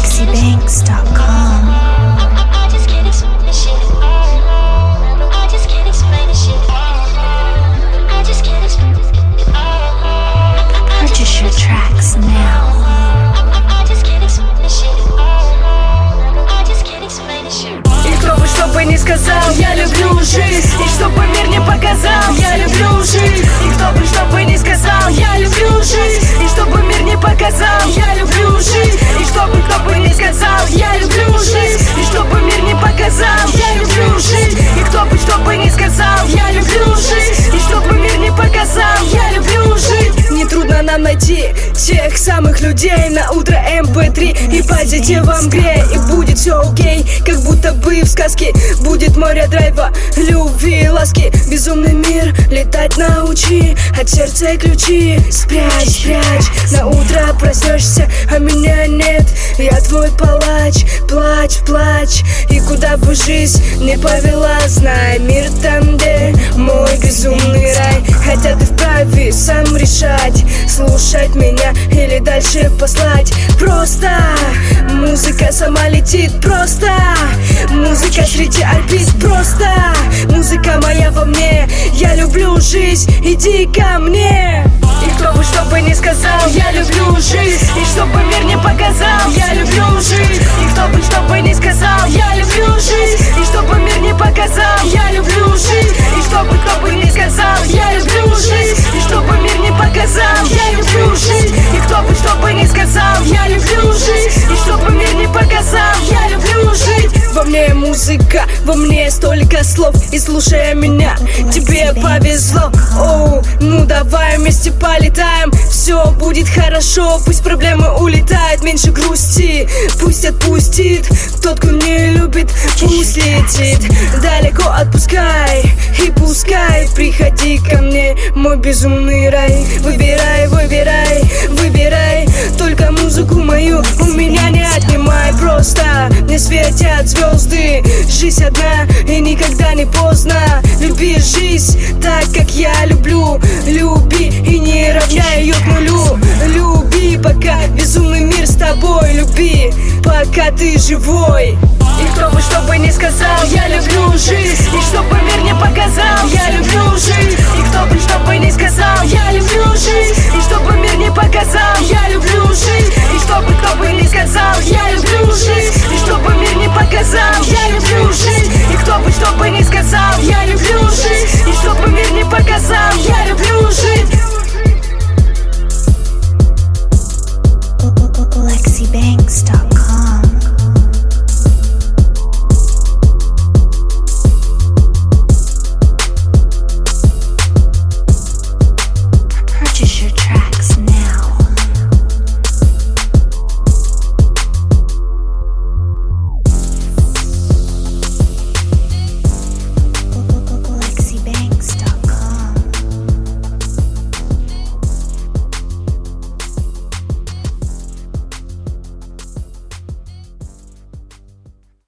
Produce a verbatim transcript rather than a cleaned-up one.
Lexi Banks dot com. I just can't explain this shit. I just can't explain this shit. I just can't explain this shit. Purchase your tracks now. I just can't explain this shit. I just can't explain this shit. И кто бы что бы ни сказал, я люблю жизнь. И чтобы мир не показал, я люблю жизнь. И кто бы что бы ни сказал, я люблю жизнь. И чтобы мир не показал, я люблю жизнь. И чтобы кто бы ни сказал, я люблю жизнь. И чтобы мир не показал, я люблю жизнь. И кто бы что бы ни сказал, я люблю жизнь. И чтобы мир не показал, я люблю жизнь. Нетрудно нам найти тех самых людей на утро эм пэ три. И позитивом грей, и будет все окей. Как будто бы в сказке будет море драйва, любви, ласки. Безумный мир летать научи, от сердца ключи спрячь, спрячь. На утро проснешься, а меня нет. Я твой палач, плачь, плачь. И куда бы жизнь не повела, знай, мир там, где мой безумный рай. Хотя ты вправе сам решать, слушать меня или дальше послать. Просто музыка сама летит, просто музыка среди орбит, просто музыка моя во мне. Я люблю жизнь, иди ко мне. И кто бы что бы ни сказал, я люблю жизнь. И чтобы мир не показал, я люблю жизнь. И кто бы что бы ни сказал, я люблю жизнь. И чтобы мир не показал, я люблю жизнь. И чтобы кто бы ни сказал, я люблю жизнь. И чтобы мир не показал, я люблю жизнь. И кто бы что бы ни сказал, я люблю жизнь. И чтобы мир не показал, я люблю жизнь. Во мне музыка, во мне столько слов. И слушая меня, тебе повезло. Оу, ну давай вместе полетаем. Все будет хорошо, пусть проблемы улетают. Меньше грусти, пусть отпустит. Тот, кто не любит, пусть летит. Далеко отпускай и пускай. Приходи ко мне, мой безумный рай. Выбирай, выбирай, выбирай. Только музыку мою у меня не отнимай. Просто не светят звезды. Жизнь одна и никогда не поздно. Люби жизнь так, как я люблю. Люби и не равняй ее к нулю. Люби, пока безумный мир с тобой. Люби, пока ты живой. И кто бы что бы ни сказал, я люблю жизнь. И чтобы мир не показал, я люблю жизнь. И кто бы что бы ни сказал, я люблю жизнь. И чтобы мир не показал, я люблю жизнь. И чтобы кто бы ни сказал, я люблю жизнь. И чтобы мир не показал, я люблю жизнь. И кто бы что бы ни сказал, я люблю жизнь. И чтобы мир не показал, я люблю жизнь.